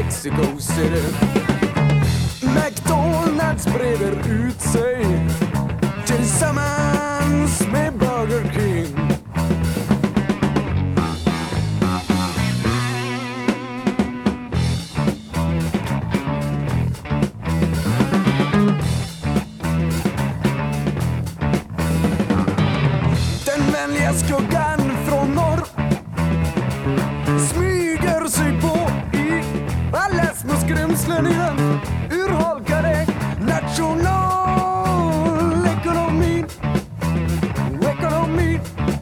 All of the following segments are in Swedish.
Mexico City. McDonalds breder ut sig tillsammans med Burger King. Den vänliga skuggan från norr smyger sig på i alla små skrymslen i den urholkade nationalekonomin. Ekonomin.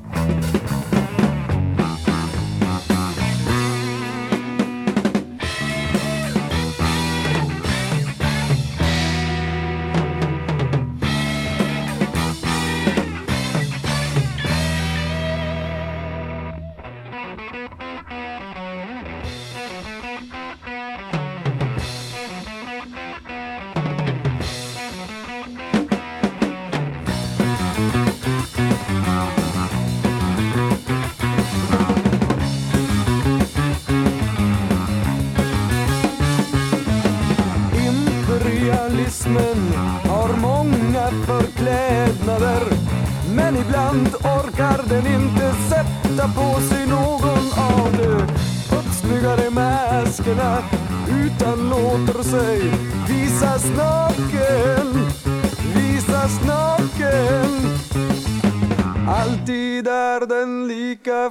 Imperialismen har många förklädnader, men ibland orkar den inte sätta på sig någon av de uppsnyggade maskerna, utan låter sig visas naken, visas naken. Alltid är den lika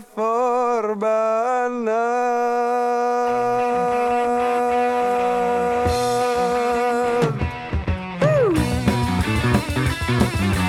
förbannad.